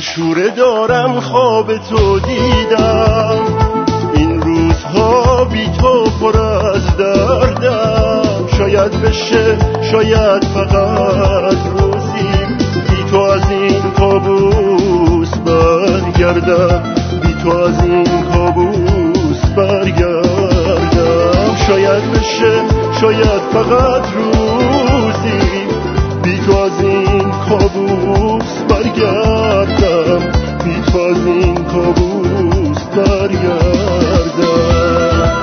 دلشوره دارم خواب تو دیدم، این روزها بی تو پر از دردم. شاید بشه، شاید فقط روزی بی تو از این کابوس برگردم، بی تو از این کابوس برگردم. شاید بشه، شاید فقط روزی بی تو از این کابوس برگردم، بی تو از این کابوس برگردم.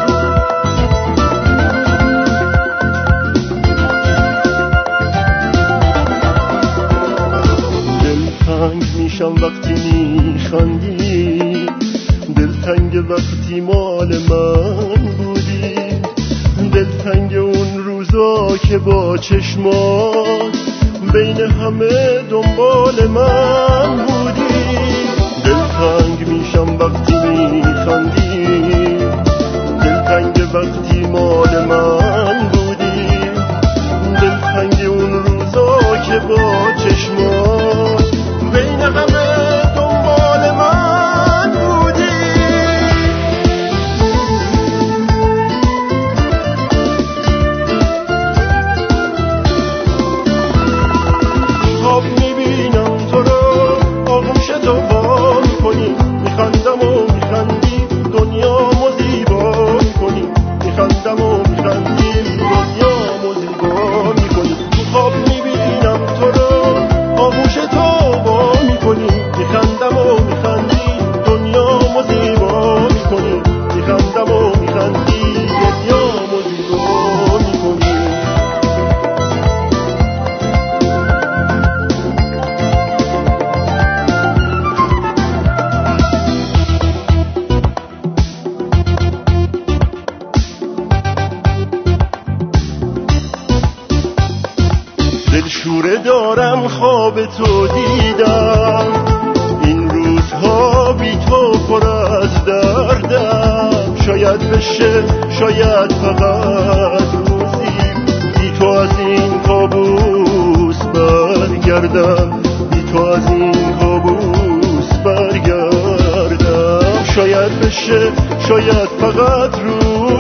دلتنگ میشم وقتی میخندی، دلتنگ وقتی مال من بودی، دلتنگ اون روزا که با چشمات بین همه دنبال من بودی. دلتنگ میشم وقتی میخندی، دلتنگ وقتی مال من بودی، دلتنگ اون روزا که با چشمات بین همه دنبال من بودی. خواب میبینم تو رو آغوش تو وا میکنی، میخندم و میخندی دنیامو زیبا میکنی، میخندم و میخندی دنیامو زیبا میکنی. خواب میبینم تو رو آغوش تو وا میکنی، میخندم و میخندی دنیامو زیبا میکنی، میخندم و میخندی دنیامو زیبا میکنی. دلشوره دارم خواب تو دیدم، این روزها بی تو پر از دردم. شاید بشه، شاید فقط روزی بی تو از این کابوس برگردم، بی تو از این کابوس برگردم. شاید بشه، شاید فقط روزی